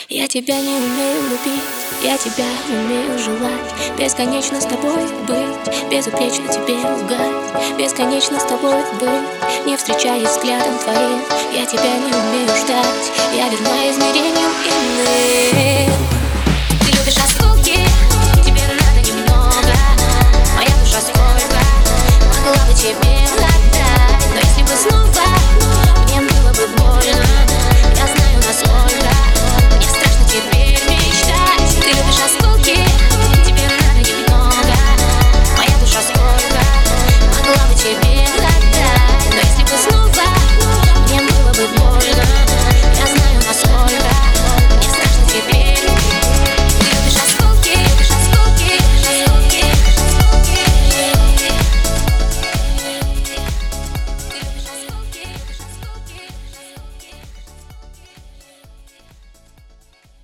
Я тебя не умею любить, я тебя умею желать. Бесконечно с тобой быть, безупречно тебе лгать. Бесконечно с тобой быть, не встречаясь взглядом твоим. Я тебя не умею ждать, я верна измерениям иным.